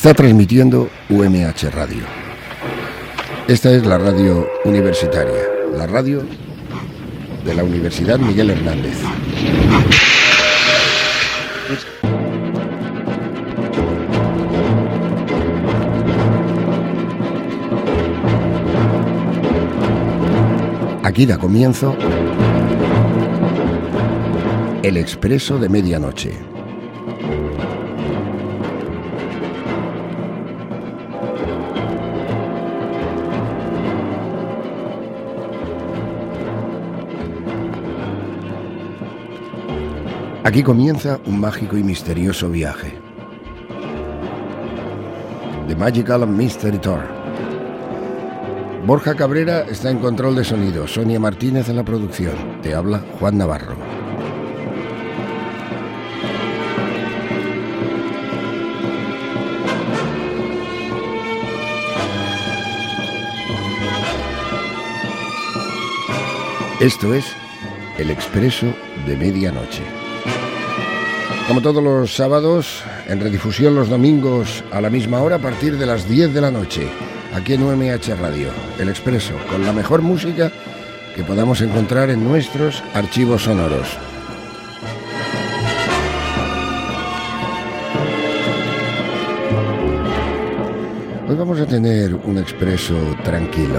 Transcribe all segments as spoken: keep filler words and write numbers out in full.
Está transmitiendo U M H Radio. Esta es la radio universitaria, la radio de la Universidad Miguel Hernández. Aquí da comienzo El Expreso de Medianoche. Aquí comienza un mágico y misterioso viaje. The Magical and Mystery Tour. Borja Cabrera está en control de sonido, Sonia Martínez en la producción. Te habla Juan Navarro. Esto es El Expreso de Medianoche. Como todos los sábados, en redifusión los domingos a la misma hora a partir de las diez de la noche, aquí en U M H Radio, El Expreso, con la mejor música que podamos encontrar en nuestros archivos sonoros. Hoy vamos a tener un expreso tranquilo.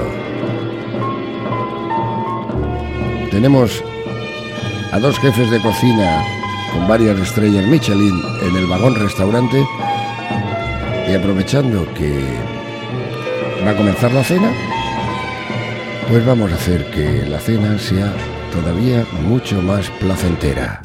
Tenemos a dos jefes de cocina con varias estrellas Michelin en el vagón restaurante, y aprovechando que va a comenzar la cena, pues vamos a hacer que la cena sea todavía mucho más placentera.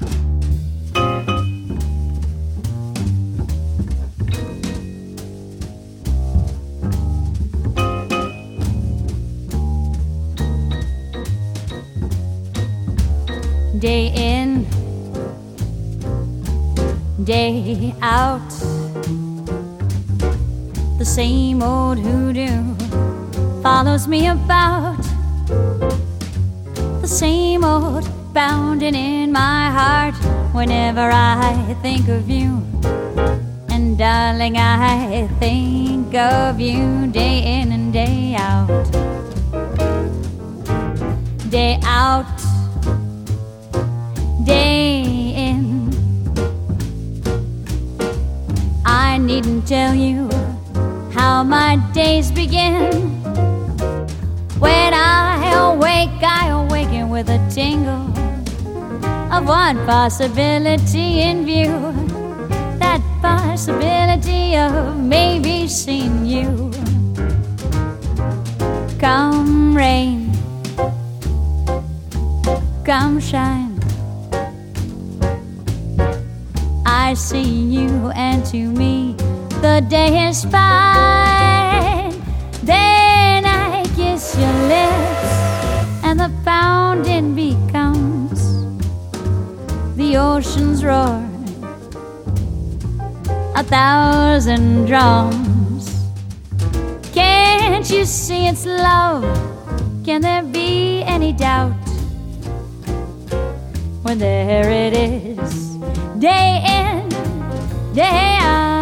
Day in, day out, the same old hoodoo follows me about, the same old pounding in my heart whenever I think of you, and darling, I think of you day in and day out, day out, day in. I needn't tell you how my days begin. When I awake, I awaken with a tingle of one possibility in view, that possibility of maybe seeing you. Come rain, come shine, I see you, and to me the day is fine. Then I kiss your lips and the pounding becomes the ocean's roar, a thousand drums. Can't you see it's love? Can there be any doubt when there it is, day in, day out?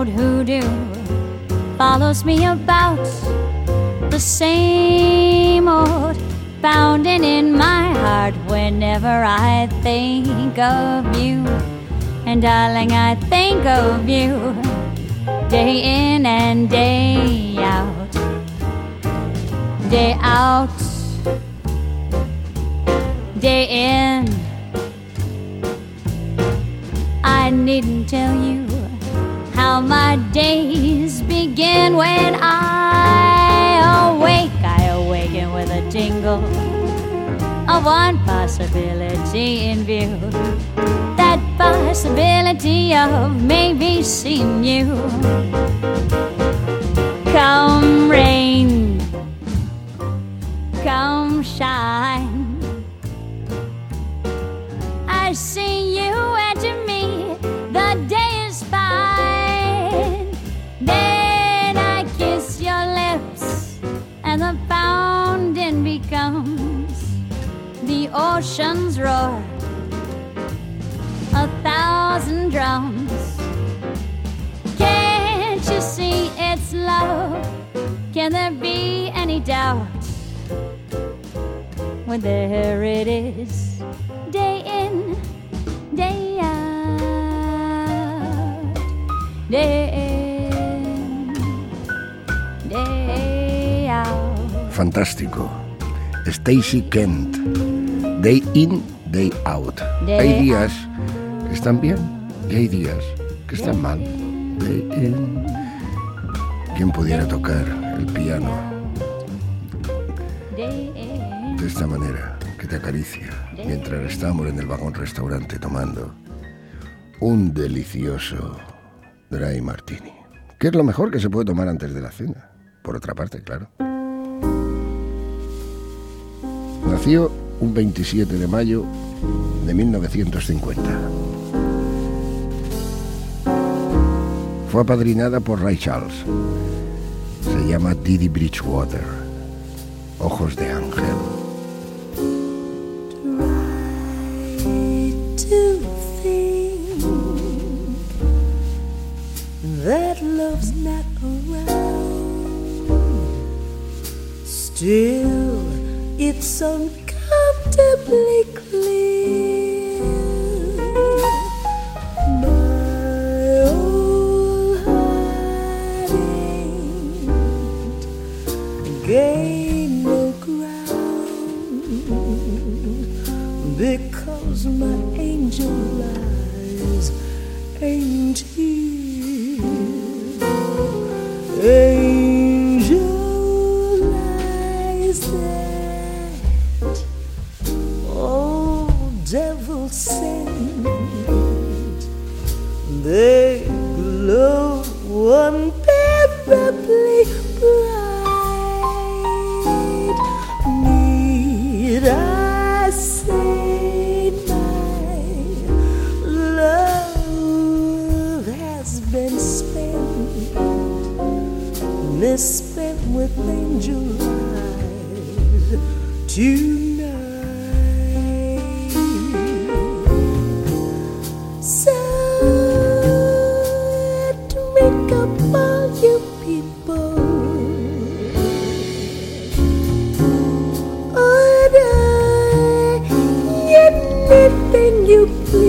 old hoodoo follows me about, the same old pounding in my heart whenever I think of you. And darling, I think of you day in and day out, day out, day in. I needn't tell you how my days begin when I awake. I awaken with a tingle of one possibility in view, that possibility of maybe seeing you. Come rain, come shine, I see you and to me the day is fine. Then I kiss your lips and the pounding becomes the ocean's roar, a thousand drums. Can't you see it's love? Can there be any doubt when there it is, day in, day out, day in, day out. Fantástico. Stacey Kent, Day In, Day Out. Day hay días que están bien y hay días que están mal. Day In. ¿Quién pudiera tocar el piano de esta manera, que te acaricia mientras estamos en el vagón restaurante tomando un delicioso dry martini, que es lo mejor que se puede tomar antes de la cena, por otra parte, claro? Nació un veintisiete de mayo de mil novecientos cincuenta. Fue apadrinada por Ray Charles. Se llama Didi Bridgewater. Ojos de ángel. Try to think that love's not around. Still, it's uncomfortably clear. My old heart ain't gained no ground, because my angel eyes ain't here. Angel eyes that old devil sent, they glow unbearably bright. Need I say my love has been spent, misspent with angel eyes tonight. So drink up all you people, order anything you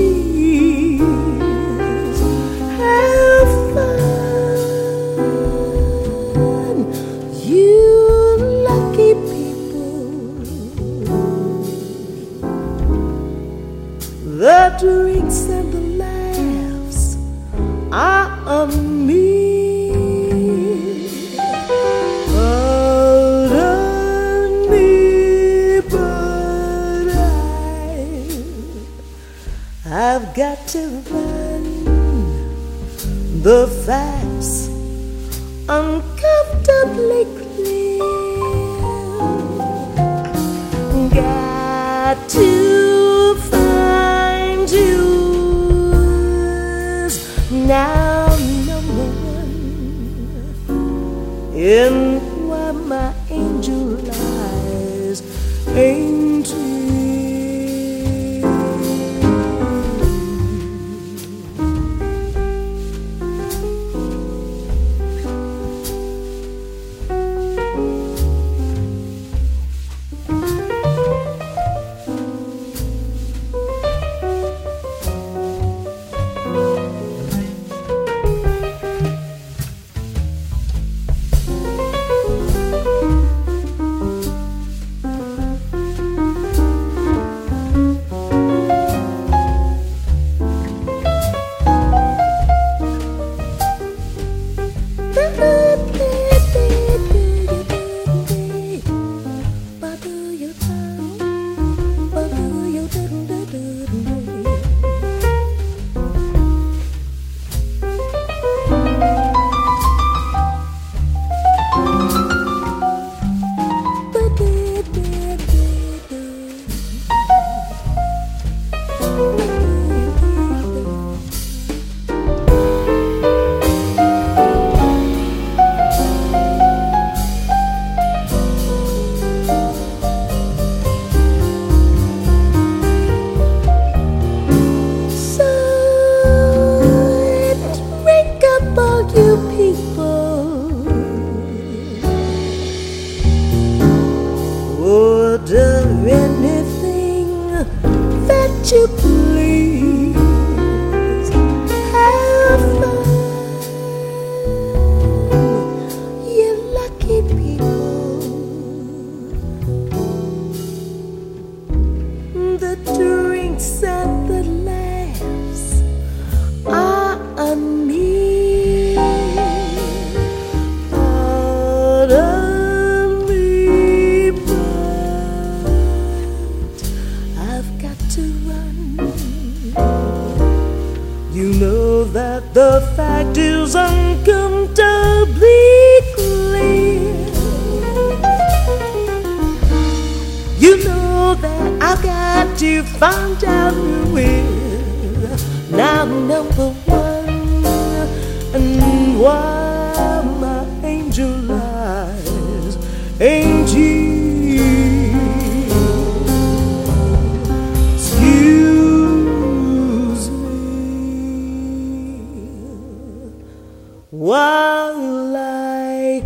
please, have fun, you lucky people. The drinks and the laughs are on me. Pardon me, but I, I've got to find the facts uncomfortably clear. Got to find you now, number one, in why my angel eyes ain't here. number one. And while my angel lies, ain't you? Excuse me while I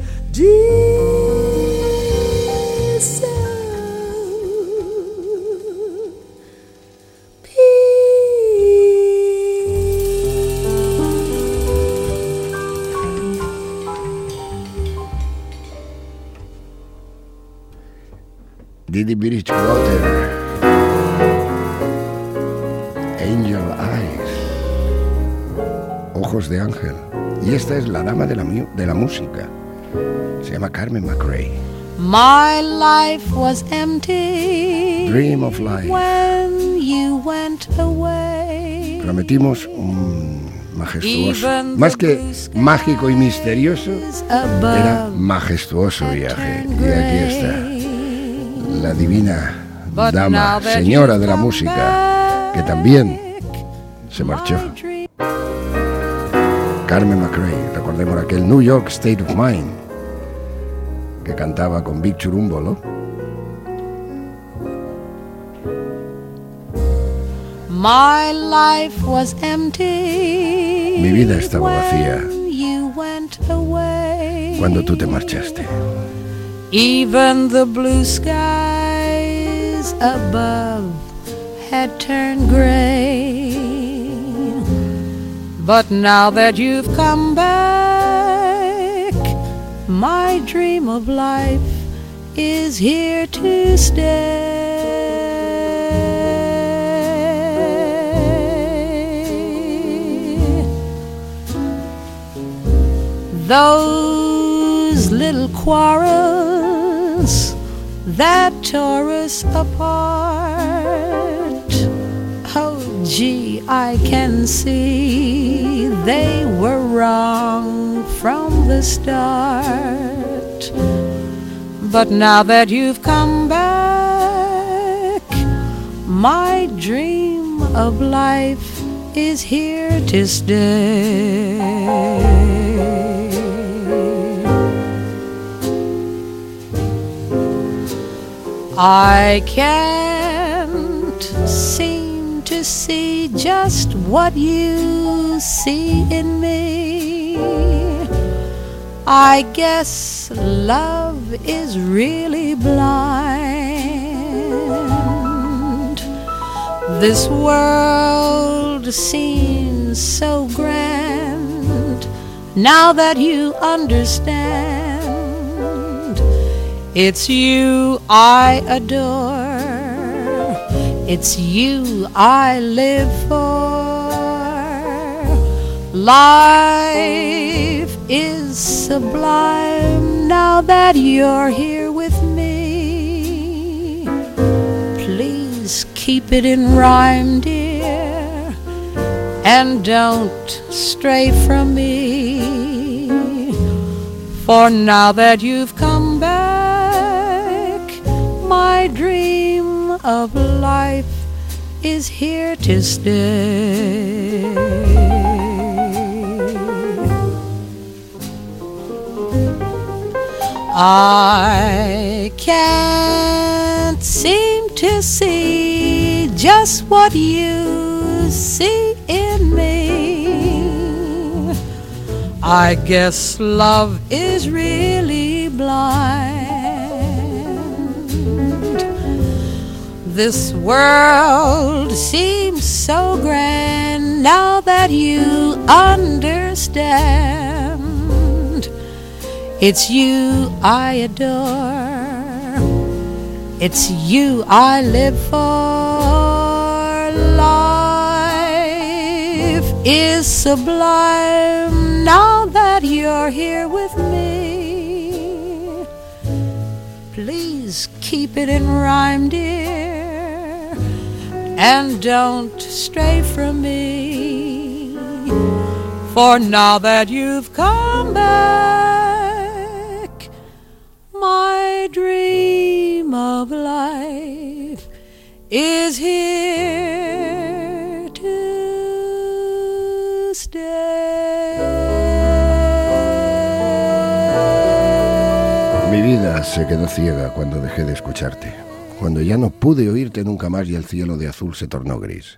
Didi Bridgewater, Angel Eyes, Ojos de Ángel. Y esta es la dama de la, de la música. Se llama Carmen McRae. My life was empty. Dream of Life. When you went away. Prometimos un majestuoso, más que mágico y misterioso, era majestuoso viaje. Y aquí está la divina dama, señora de la música, que también se marchó. Carmen McRae, recordemos aquel New York State of Mind que cantaba con Big Churumbolo. My life was empty. Mi vida estaba vacía You went away. cuando tú te marchaste. Even the blue skies above had turned gray. But now that you've come back, my dream of life is here to stay. Those little quarrels that tore us apart, oh gee, I can see they were wrong from the start. But now that you've come back, my dream of life is here to stay. I can't seem to see just what you see in me. I guess love is really blind. This world seems so grand now that you understand. It's you I adore, it's you I live for. Life is sublime now that you're here with me. Please keep it in rhyme, dear, and don't stray from me. For now that you've come back, my dream of life is here to stay. I can't seem to see just what you see in me. I guess love is really blind. This world seems so grand now that you understand. It's you I adore, it's you I live for. Life is sublime now that you're here with me. Please keep it in rhyme, dear, and don't stray from me. For now that you've come back, my dream of life is here to Mi vida se quedó ciega cuando dejé de escucharte, cuando ya no pude oírte nunca más y el cielo de azul se tornó gris.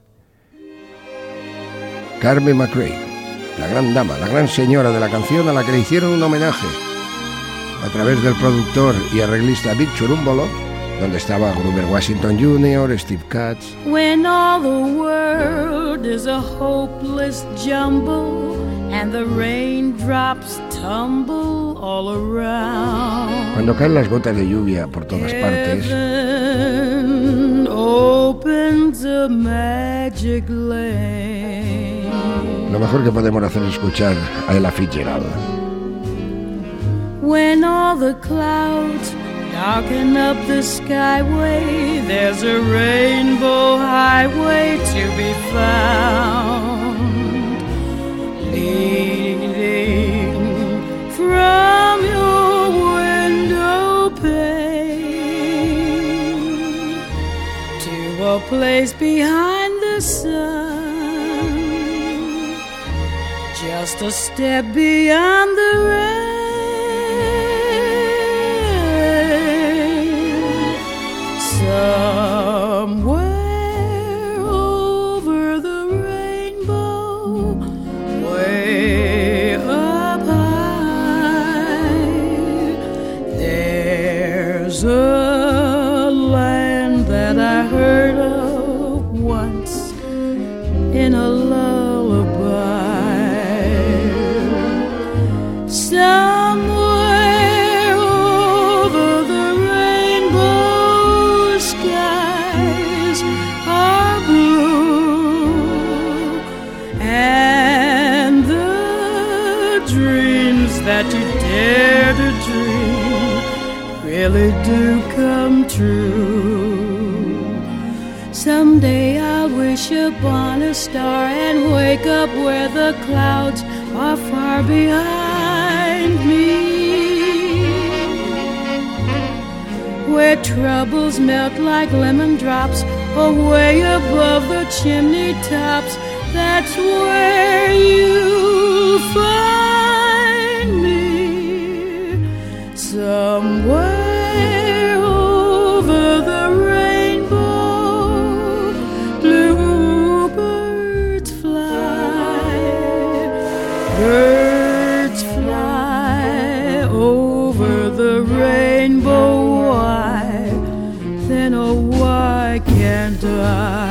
Carmen McRae, la gran dama, la gran señora de la canción a la que le hicieron un homenaje a través del productor y arreglista Vic Churumbolo, donde estaba Grover Washington junior, Steve Katz. When all the world is a hopeless jumble and the raindrops tumble all around. Cuando caen las gotas de lluvia por todas partes. Heaven opens a magic lane. Lo mejor que podemos hacer es escuchar a Ella Fitzgerald. When all the clouds darken up the skyway, there's a rainbow highway to be found, leading from your window pane to a place behind the sun, just a step beyond the rain. Somewhere over the rainbow, way up high, there's a land that I heard of once in a lullaby. Somewhere over the rainbow, skies are blue, and the dreams that you dare to dream really do come true. Someday I'll wish upon a star and wake up where the clouds are far behind me, where troubles melt like lemon drops away above the chimney tops. That's where you'll find me, somewhere over the rainbow. Bluebirds fly, birds fly over the rainbow. Why, then oh why can't I?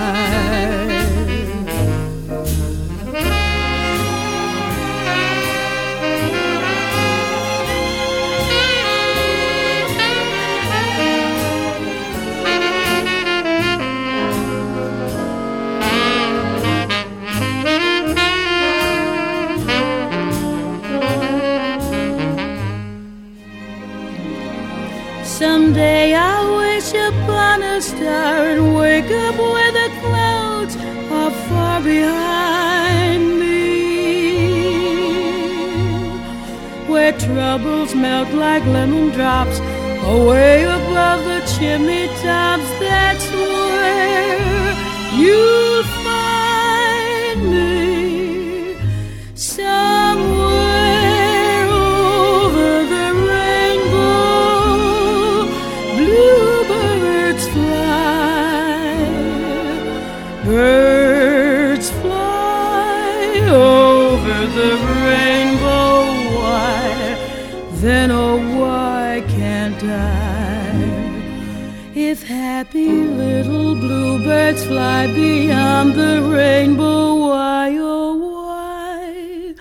Someday I'll wish upon a star and wake up where the clouds are far behind me, where troubles melt like lemon drops away above the chimney tops. That's where you'll find me, somewhere over the rainbow. Bluebirds fly, birds fly over the rainbow. Why, then oh why can't I? If happy little bluebirds fly beyond the rainbow, why oh why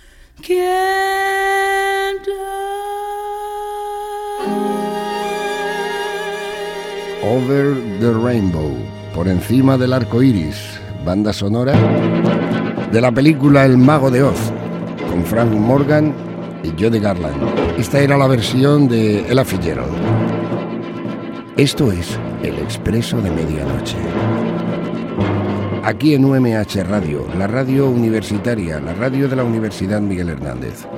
can't I? Over the Rainbow, por encima del arco iris, banda sonora de la película El Mago de Oz, con Frank Morgan y Judy Garland. Esta era la versión de Ella Fitzgerald. Esto es El Expreso de Medianoche. Aquí en U M H Radio, la radio universitaria, la radio de la Universidad Miguel Hernández.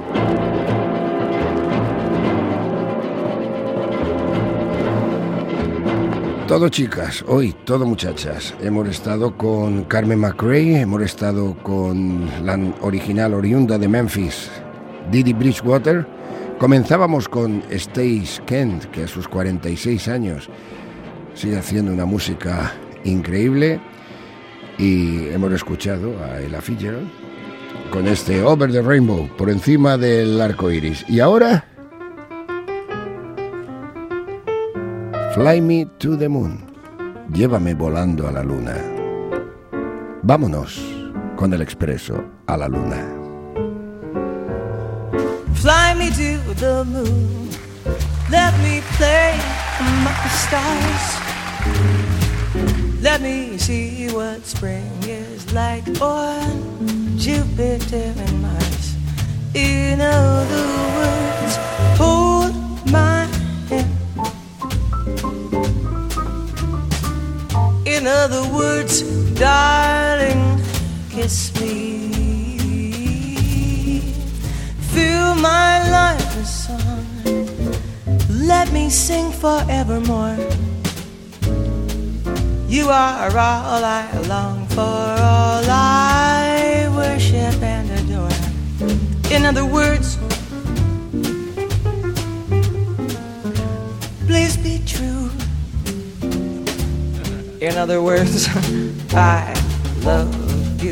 Todo chicas, hoy todo muchachas. Hemos estado con Carmen McRae, hemos estado con la original oriunda de Memphis, Didi Bridgewater, Comenzábamos con Stace Kent, que a sus cuarenta y seis años sigue haciendo una música increíble, y hemos escuchado a Ella Fitzgerald con este Over the Rainbow, por encima del arco iris. Y ahora, Fly Me to the Moon, llévame volando a la luna. Vámonos con el expreso a la luna. Fly me to the moon, let me play among the stars. Let me see what spring is like on Jupiter and Mars. In other words, hold my hand. In other words, darling, kiss me. Fill my life with song. Let me sing forevermore. You are all I long for, all I worship and adore. In other words, please be true. In other words, I love you.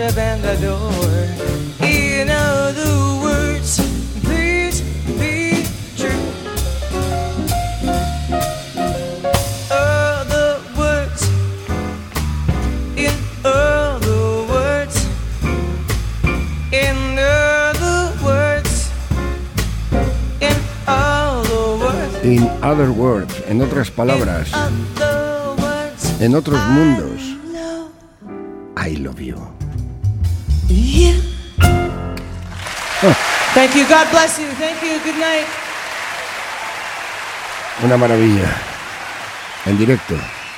worship and adore. In other words, please be true. Other words, in other words, in other words, in other words. In other words, en otras palabras, en otros mundos, I love you. Yeah. Thank you. God bless you. Thank you. Good night. Una maravilla. En directo.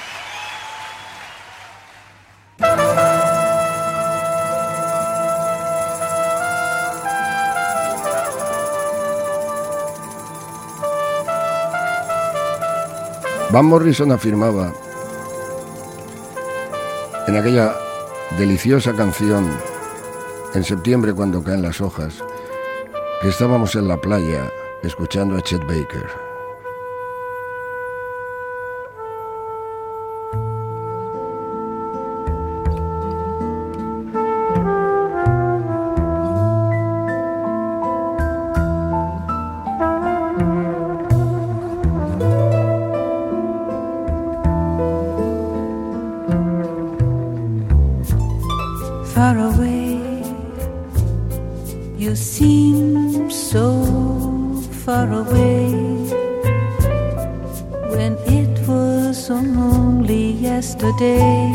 Van Morrison afirmaba en aquella deliciosa canción en septiembre cuando caen las hojas que estábamos en la playa escuchando a Chet Baker. Far away, you seem so far away, when it was only yesterday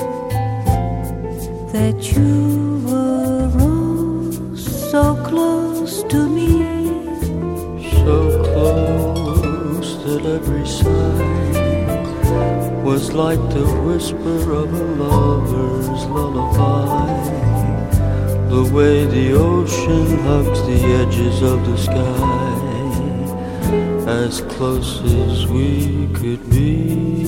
that you were oh so close to me, so close that every sigh was like the whisper of a lover's lullaby. The way the ocean hugs the edges of the sky, as close as we could be.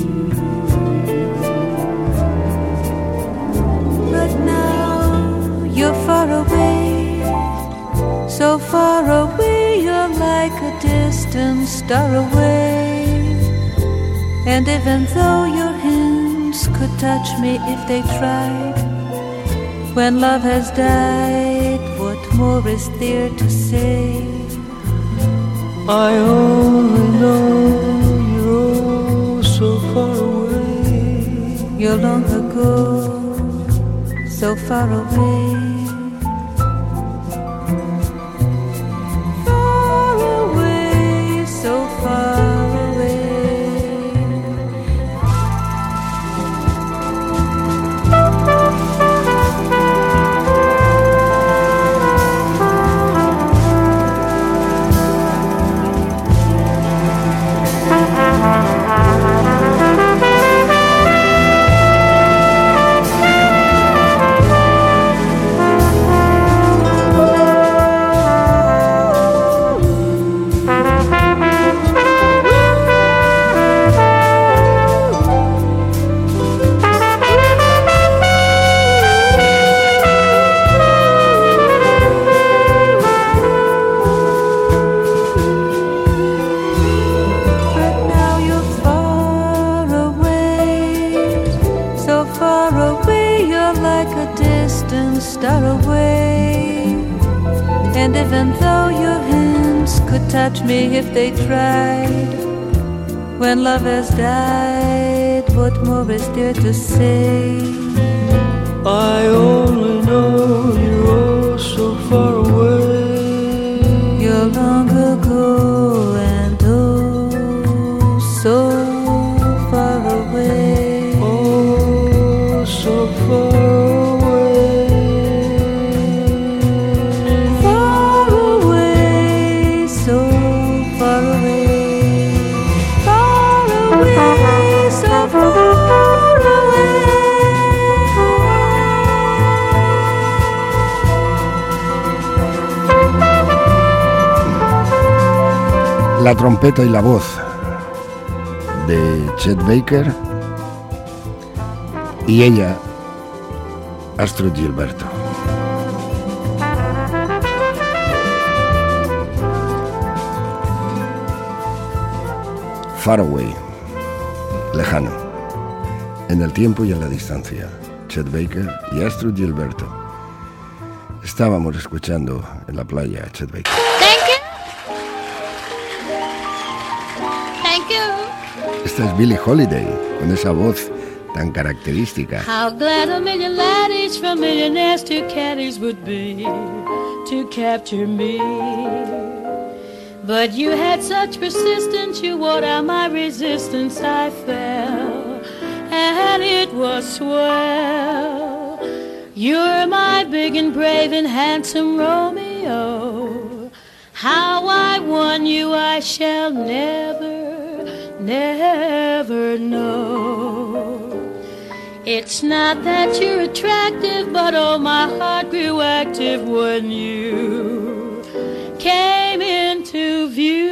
But now you're far away, so far away, you're like a distant star away. And even though your hands could touch me if they tried, when love has died, what more is there to say? I only know you're oh so far away. You're long ago, so far away. Far away, so far away. Touch me if they tried. When love has died, what more is there to say? I only know you're oh so far away. You're long ago and oh so far away. Oh, so far away. La trompeta y la voz de Chet Baker y ella, Astrud Gilberto. Far away, lejano, en el tiempo y en la distancia. Chet Baker y Astrud Gilberto. Estábamos escuchando en la playa Chet Baker. Thank you. Thank you. Esta es Billie Holiday, con esa voz tan característica. How glad a million laddies from millionaires to caddies would be to capture me. But you had such persistence, you wore down my resistance. I fell, and it was swell. You're my big and brave and handsome Romeo. How I won you I shall never, never know. It's not that you're attractive, but oh, my heart grew active when you came into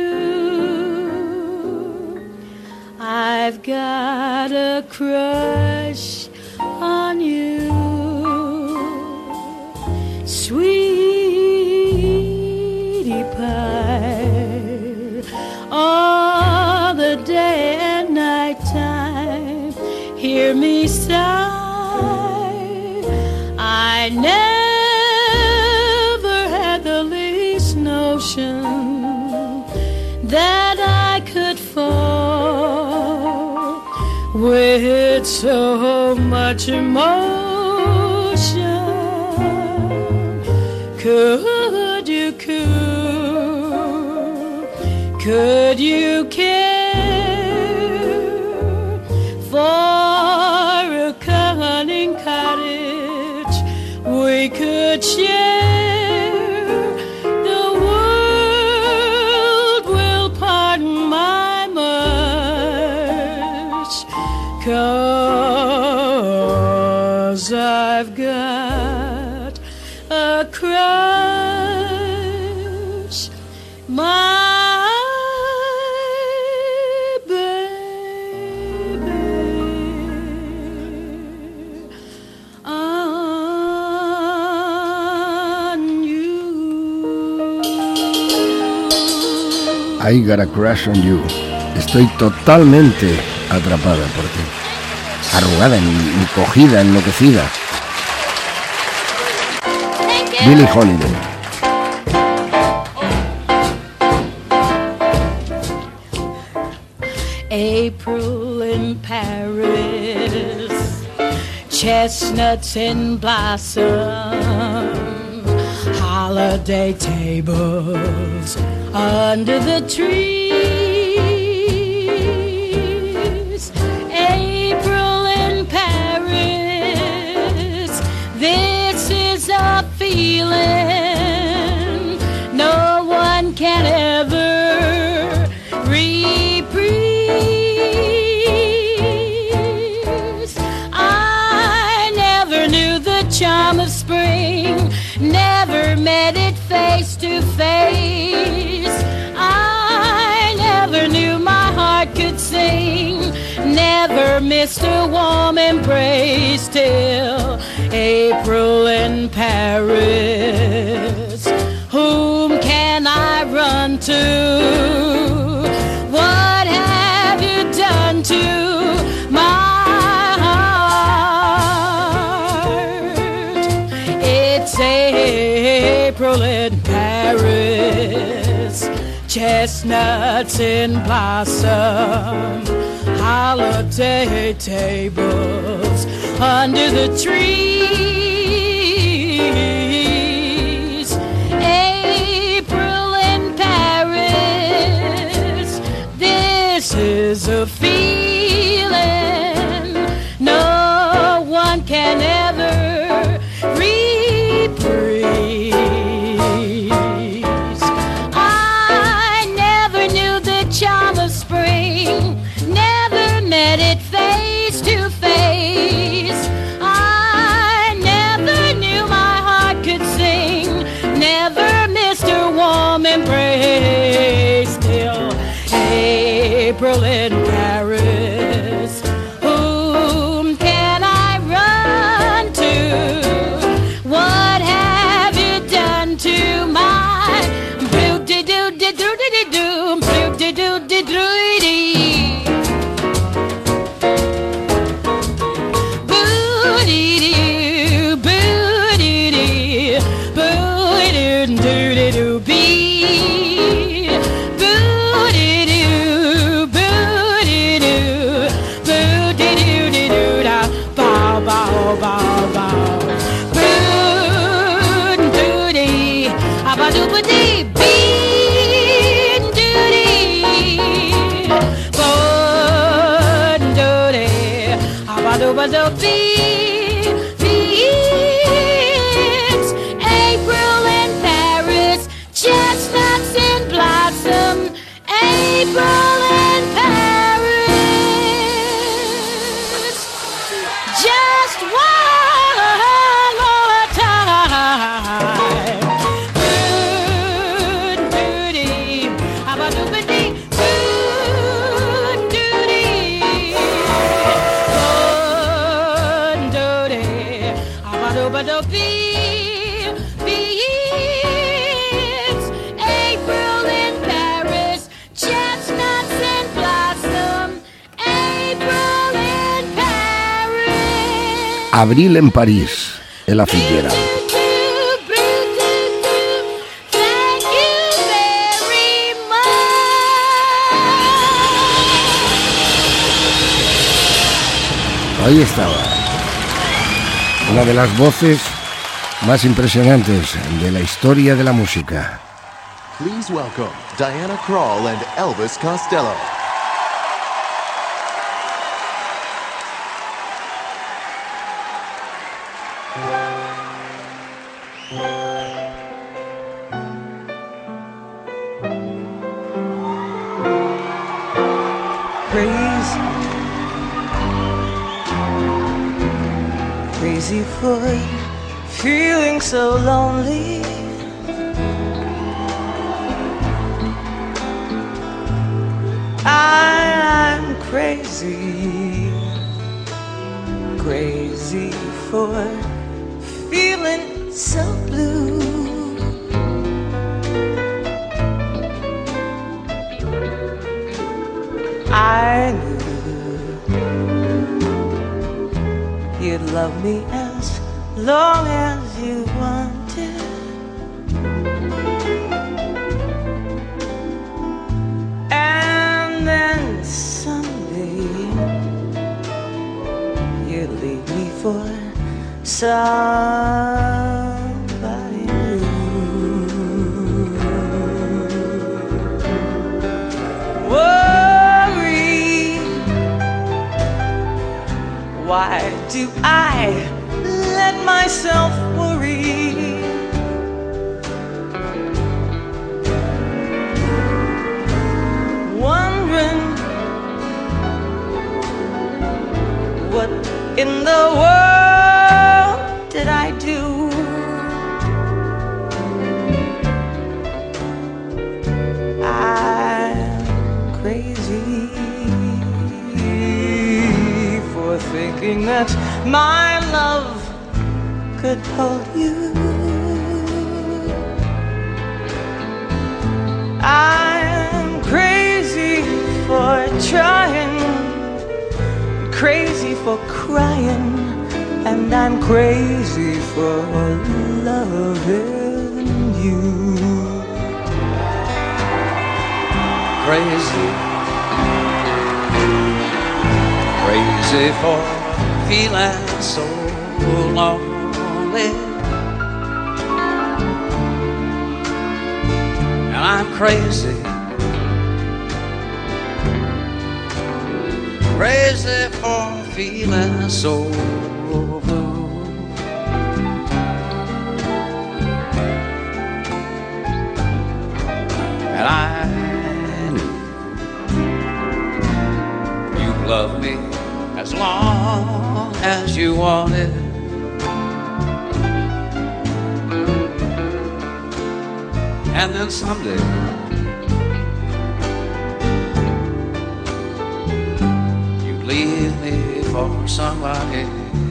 view. I've got a crush on you, sweetie pie, all the day and night time. Hear me sigh, I never had the least notion that I could fall with so much emotion. Could you, could, could you care for a cunning cottage we could share? The world will pardon my much, 'cause I've got a crush, my baby, on you. I got a crush on you. Estoy totalmente atrapada por ti. Arrugada, encogida, enloquecida. Billie Holiday. April in Paris, chestnuts in blossom, holiday tables under the trees. April in Paris, this is a feeling no one can ever reprise. I never knew the charm of spring, never met it face to face. I never knew my heart could sing, never missed a warm embrace till April in Paris. Whom can I run to? What have you done to my heart? It's April in Paris, chestnuts in blossom, holiday tables under the trees. April in Paris, this is a feeling no one can ever reprise. I never knew the charm of spring, never met it face to face. I never knew my heart could sing, never missed a warm embrace till April in Paris. Whom can I run to? What have you done to my blue-de-doo-de-doo-de-doo, blue-de-doo-de-doo-de-doo? Boo-dee-doo, boo-dee-doo, boo Abado beats. April in Paris, chestnuts in blossom. April in Paris. Just one more time. Good duty. Abado beats. Good duty. Good duty. Abado beats. Beats. April in Paris. Chestnuts in blossom. April in Paris. Abril en París, Ella Fitzgerald. Thank you very much. Ahí estaba. Una de las voces más impresionantes de la historia de la música. Please welcome Diana Krall and Elvis Costello. Crazy, crazy for feeling so lonely. I'm crazy, crazy for feeling so blue. I knew you'd love me as long as you wanted. And then someday you'd leave me for somebody new. Worry, why do I let myself worry? Wondering what in the world did I do? I'm crazy for thinking that my love could hold you. I'm crazy for trying, crazy for crying, and I'm crazy for loving you. Crazy, crazy for feeling so lonely. And I'm crazy, crazy for feeling so blue. And I knew you loved me as long as you wanted. And then someday you'd leave me for somebody.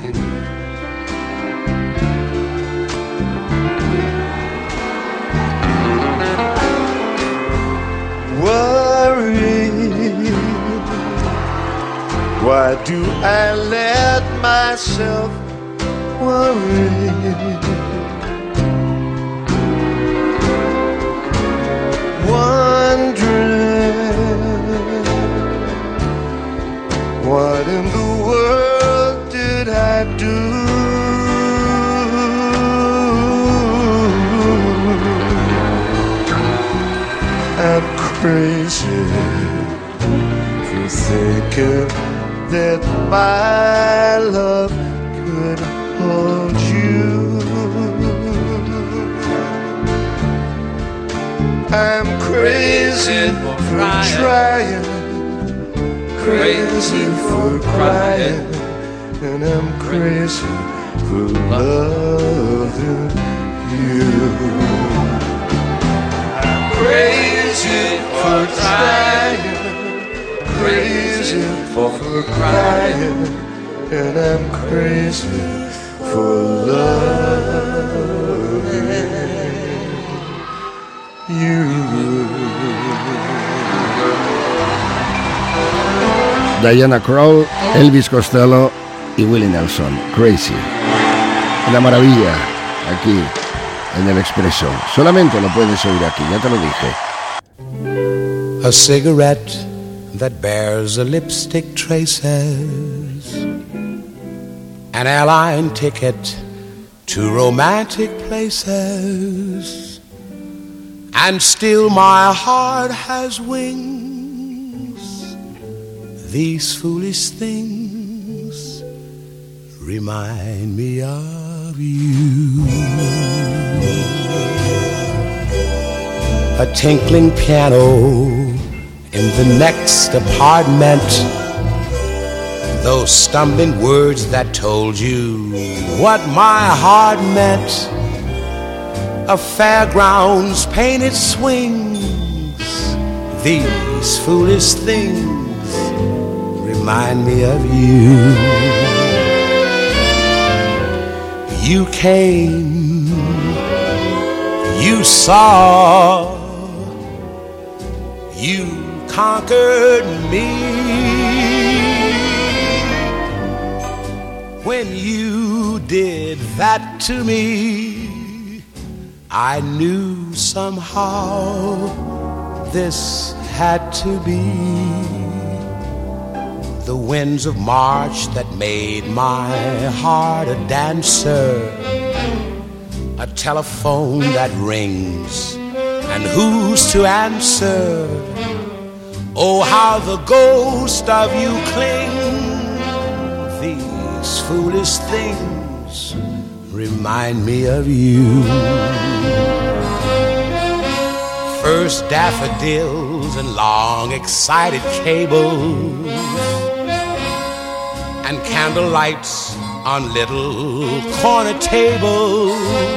Worry, why do I let myself worry? Wondering what in the world did I do? I'm crazy for thinking that my love could hold you. I'm crazy for trying, crazy for crying, and I'm crazy for loving you. I'm crazy for trying, crazy for crying, and I'm crazy for loving you. Diana Krall, Elvis Costello y Willie Nelson. Crazy. Una maravilla aquí en el Expreso. Solamente lo puedes oír aquí, ya te lo dije. A cigarette that bears a lipstick traces, an airline ticket to romantic places, and still my heart has wings. These foolish things remind me of you. A tinkling piano in the next apartment, those stumbling words that told you what my heart meant. A fairground's painted swings, these foolish things remind me of you. You came, you saw, you conquered me. When you did that to me, I knew somehow this had to be. The winds of March that made my heart a dancer, a telephone that rings and who's to answer? Oh, how the ghost of you clings. These foolish things remind me of you. First daffodils and long excited cables, and candle lights on little corner tables,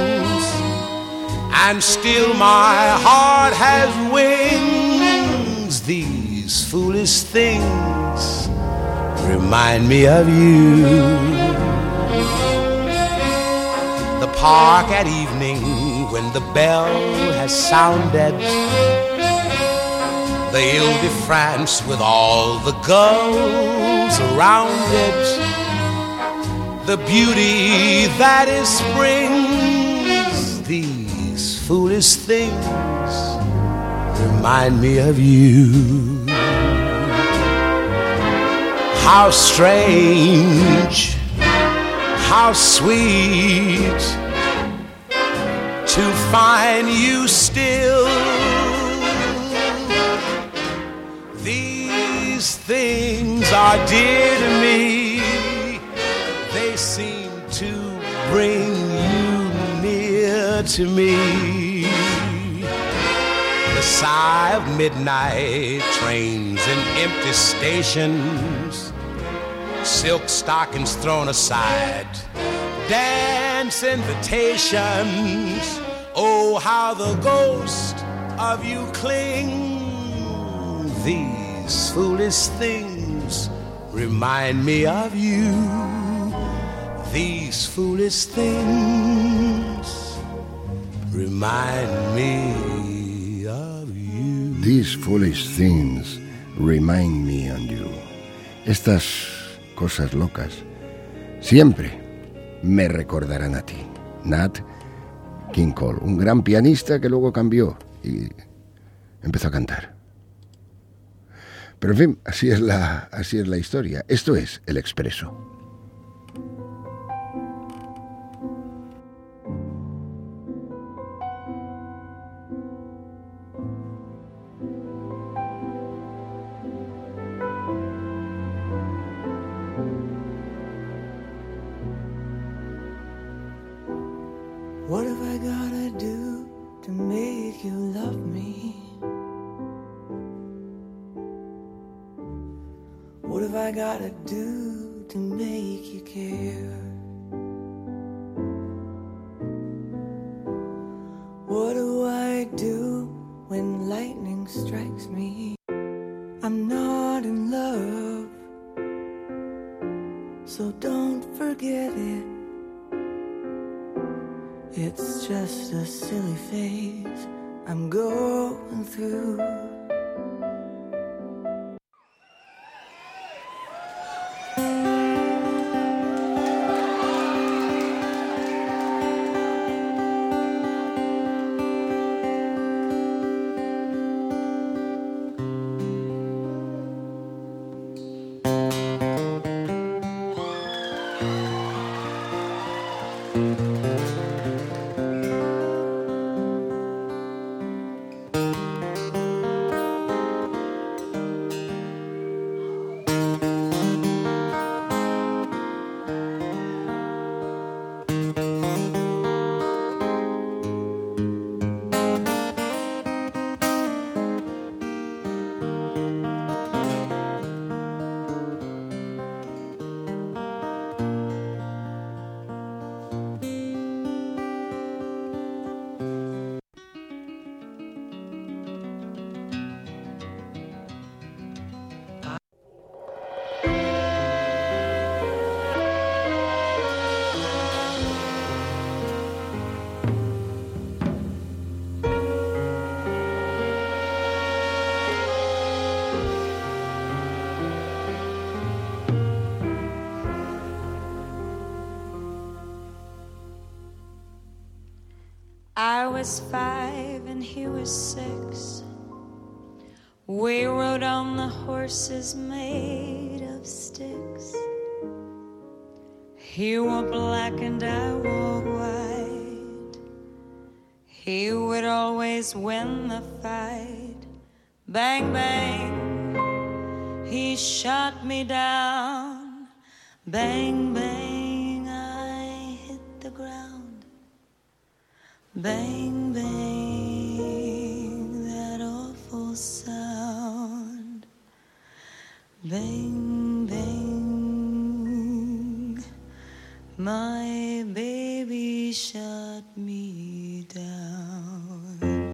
and still my heart has wings. These foolish things remind me of you. The park at evening when the bell has sounded, the Ile-de-France with all the gulls around it, the beauty that is spring's. These foolish things remind me of you. How strange, how sweet to find you still. These things are dear to me. They seem to bring you near to me. The sigh of midnight trains in empty stations, silk stockings thrown aside, dance invitations. Oh, how the ghost of you clings. These foolish things remind me of you. These foolish things remind me of you. These foolish things remind me of you. Estas cosas locas siempre me recordarán a ti. Nat King Cole, un gran pianista que luego cambió y empezó a cantar. Pero en fin, así es la, así es la historia. Esto es El Expreso. What have I gotta do to make you care? What do I do when lightning strikes me? I'm not in love, so don't forget it. It's just a silly phase I'm going through. I was five and he was six. We rode on the horses made of sticks. He wore black and I wore white. He would always win the fight. Bang, bang, he shot me down. Bang, bang, I hit the ground. Bang, bang, that awful sound. Bang, bang, my baby shut me down.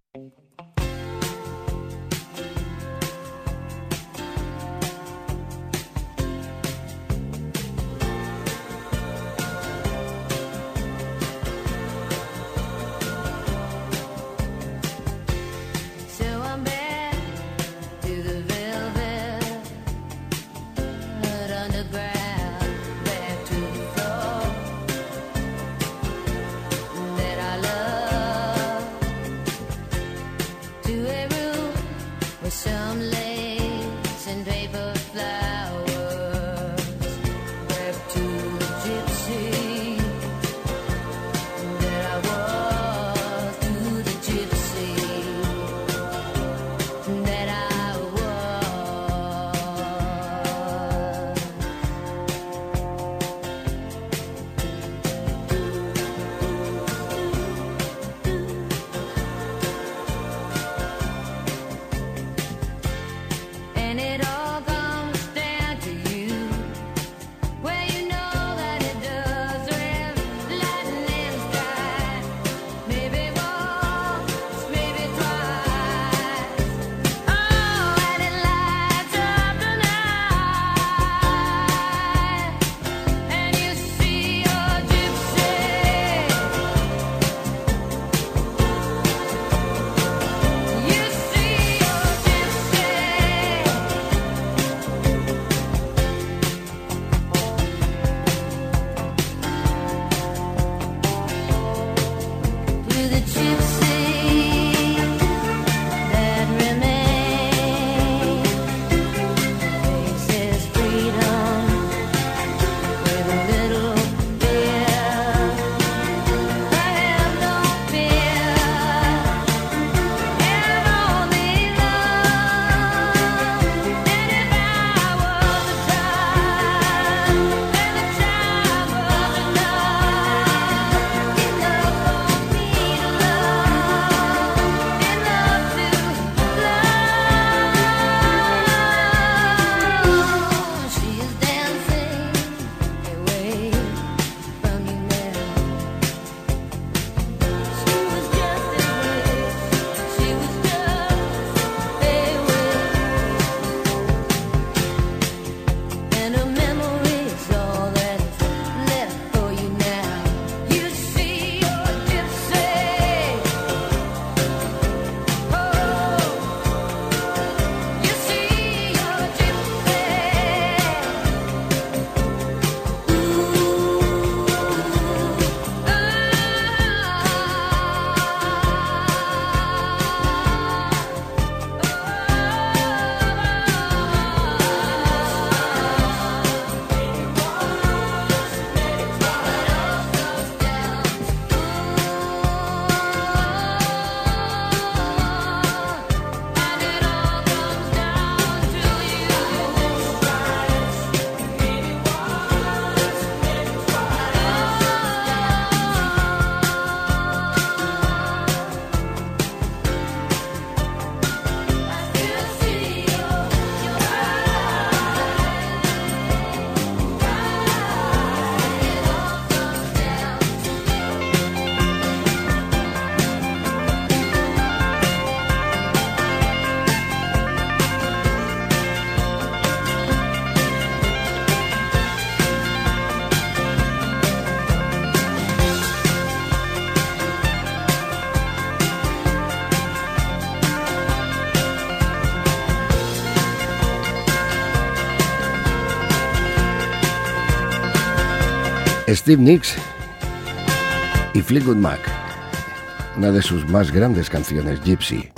Steve Nicks y Fleetwood Mac, una de sus más grandes canciones, Gypsy.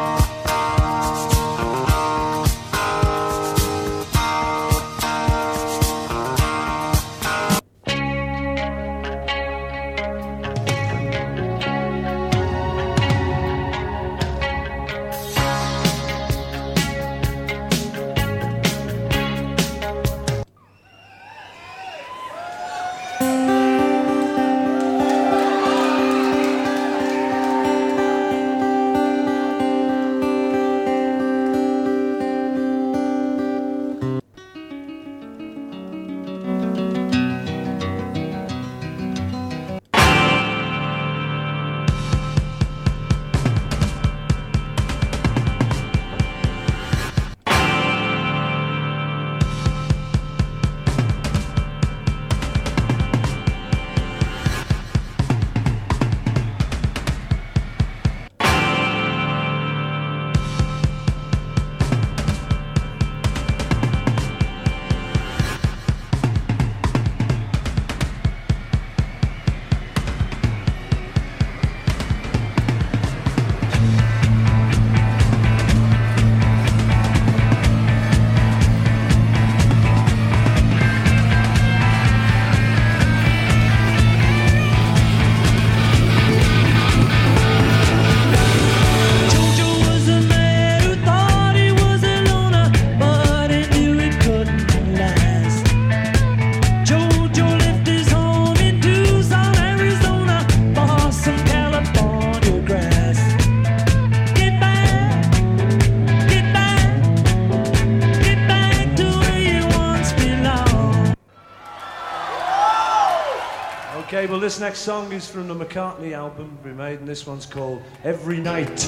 Okay, well, this next song is from the McCartney album, remade, and this one's called Every Night.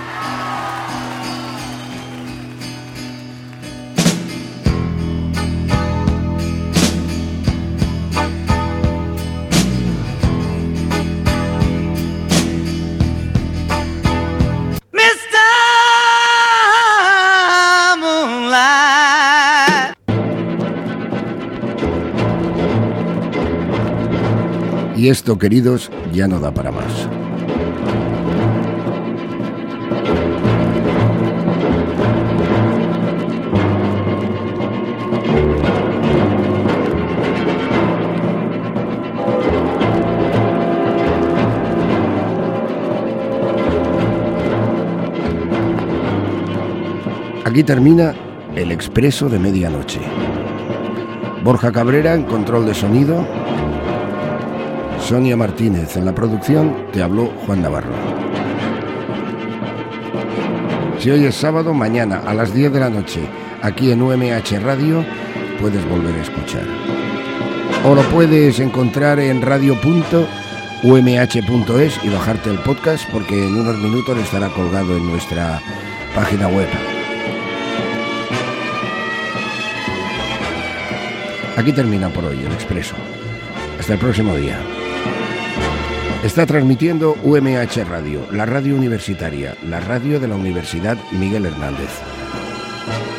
Y esto, queridos, ya no da para más. Aquí termina el Expreso de Medianoche. Borja Cabrera en control de sonido, Sonia Martínez en la producción, te habló Juan Navarro. Si hoy es sábado, mañana a las diez de la noche, aquí en U M H Radio, puedes volver a escuchar. O lo puedes encontrar en radio punto u m h punto es y bajarte el podcast, porque en unos minutos estará colgado en nuestra página web. Aquí termina por hoy el Expreso. Hasta el próximo día. Está transmitiendo U M H Radio, la radio universitaria, la radio de la Universidad Miguel Hernández.